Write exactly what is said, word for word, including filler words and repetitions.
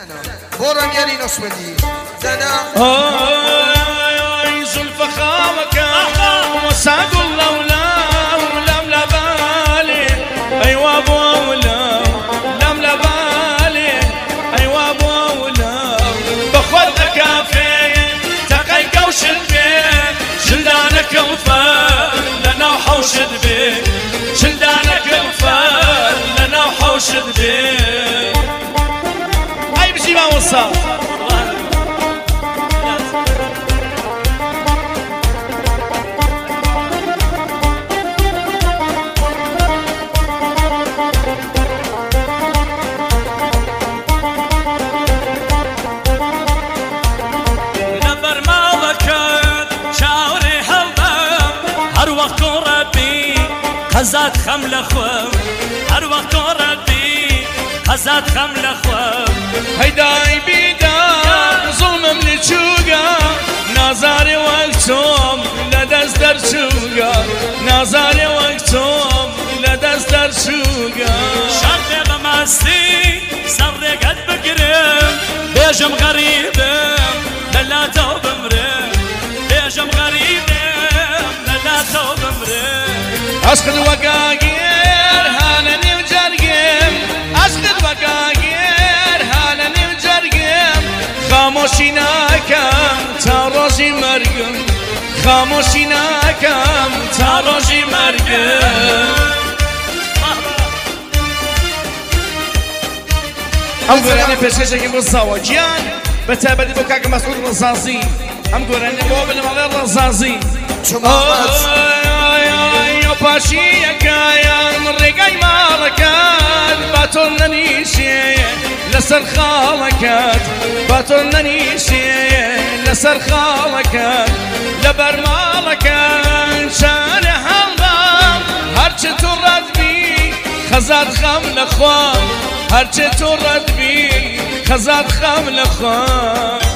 بورم يلي نصودي زنا اي زلف خامك وسعد الله ولا ولم لبالي ايوا ابو ولا لم لبالي ايوا ابو ولا بخوت كافي تقي كوش البيت شلدانك الفال لنا وحوشد بيت شلدانك الفال لنا وحوشد بيت اي بجي ما وصل خزات خمل خوام هر وقت ردی خزات خمل خوام هیدای بیدار ظلمم نچوگا نازار وقتم لدست در چوگا نازار وقتم لدست در چوگا شرط بمستی صبر قد بگرم بیجم غریبم للا تو بمرم بیجم غریبم للا تو بمرم عشق الوقاقير هانني وجرقم عشق الوقاقير هانني وجرقم خاموشي ناكم تاروجي مرقم خاموشي ناكم تاروجي مرقم ام قراني بشكشكي بالصاوة جيان بتابدي بوكاك مسعود الرصاصي ام قراني بوب المالي الرصاصي پاشیه کایم ڕێگای ماڵەکەت با تۆ نەنیشێ لەسەر خاڵەکەت با تۆ نەنیشێ لەسەر خاڵەکەت لەبەر ماڵەکەت شانە هەڵدام هەرچە تۆ ڕەتبی خەزات خەم لەخوا هەرچە تۆ ڕەتبی خەزات خەم لەخوا